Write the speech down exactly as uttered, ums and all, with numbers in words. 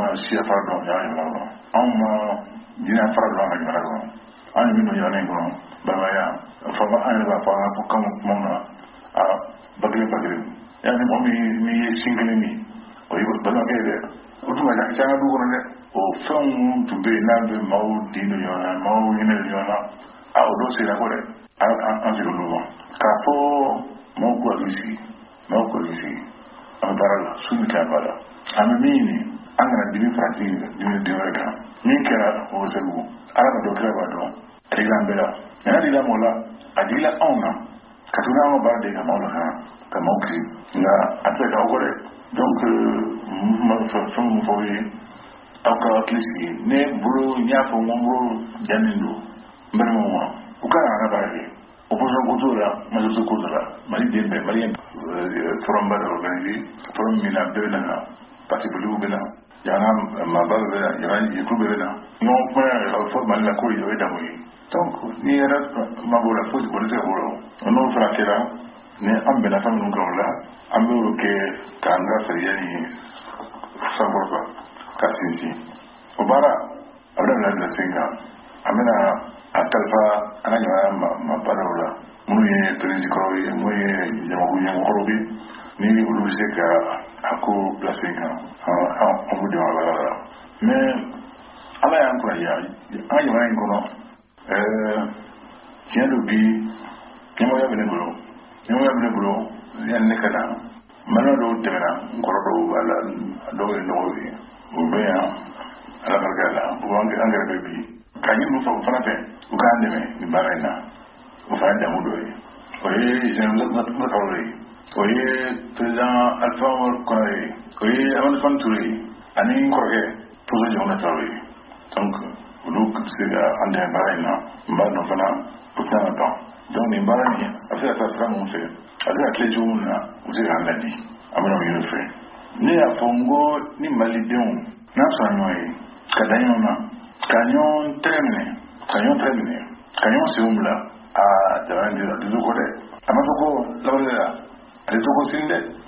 siya fara dɔn y'a yɛlɛma kɔnɔ anw ma diinɛ fara dɔn an ka jamana kɔnɔ an ye min don jamana in kɔnɔ balimaya fama an yɛrɛ b'a fɔ an ka kan kumaw na a ba kelen ba kelen yanni mɔgɔ min n'i ye sin kelen min o ye balimakɛ ye dɛ o tuma ca an ka du kɔnɔ dɛ o fɛnw tun bɛ yen n'an bɛ maaw diin don ɲɔgɔn na maaw hinɛ don ɲɔgɔn na a o dɔw segin ko dɛ an segin olu ma k'a fɔ maaw k'u hakili sigi maaw k'u hakili sigi an bɛ baara la su ni tile b'a la an bɛ min ɲini an kana dimi farati dimi den wɛrɛ kan min kɛra o bɛ segu ala ka dɔ kira b'a dɔn a digila an bɛɛ la mɛ n'a digila mɔgɔ la a digila anw na ka tuguni an ka baara de ka maaw la kan ka maaw kisi nka a tɛ k'aw kɔ dɛ donc fɛn min fɔ ye aw ka hakili sigi ne bolo n y'a fɔ n ko n bolo jamin don n balimaw ma u ka kan ka baara kɛ opposition ko t'o la majorité ko t'o la mali den bɛɛ maliyɛn forum ba dɔ organisé forum min na bɛɛ bɛ na parti politique bɛ na jamana maaba bɛ na jamana jɛkulu bɛɛ bɛ na ɲɔgɔn kuma fɔ mali la ko ye o ye danbo ye donc ni yɛrɛ ma b'o la fo o tɛ se k'o la n'o fana kɛra ni an bɛnna fɛn minnu kan o la an bɛ o kɛ k'an ka sariya ni sankɔrɔta ka sinsin o baara a bɛ na bila sen kan an bɛna a kalifa an ka jamana maabaaraw la minnu ye président kɔrɔw ye minnu ye ɲamakulu ɲɛmɔgɔkɔrɔw ye ni olu bɛ se ka a ko bila sen kan an b'u dɛmɛ a baara la mais ala y'an kɔrɔya an ka jamana in kɔnɔ tiɲɛ don bi ɲɛmɔgɔya bɛ ne bolo ɲɛmɔgɔya bɛ ne bolo yanni ne ka na maliyɛn dɔw tɛmɛna n kɔrɔ dɔw b'a la dɔw ye nɔgɔw ye o bɛ yan ala barika la o b'an gɛrɛ bɛ bi ka ɲini mun fɔ o fana fɛ u k'an dɛmɛ nin baara in na o fana ye damu dɔ ye o ye général Mataoro ye o ye président Alpha Kɔnɛ ye o ye Amadu Fani Ture ye ani n kɔrɔkɛ professeur Jamana Tarawele ye donc olu bɛ se ka an dɛmɛ baara in na n b'a dɔn fana o tɛna na ban donc nin baara in a bɛ se ka taa sira mun fɛ a bɛ se ka tile cogo min na u bɛ se k'an ladi an bɛna o ɲini fɛ ne y'a fɔ n ko ni malidenw n'a sɔrɔ ɲɔgɔn ye ka da ɲɔgɔn na ka ɲɔgɔn tɛgɛ minɛ ka ɲɔgɔn tɛgɛ minɛ ka ɲɔgɔn senw bila aa jamana in tɛ dusu ko dɛ a ma fɔ ko lawale la a tɛ to ko sini dɛ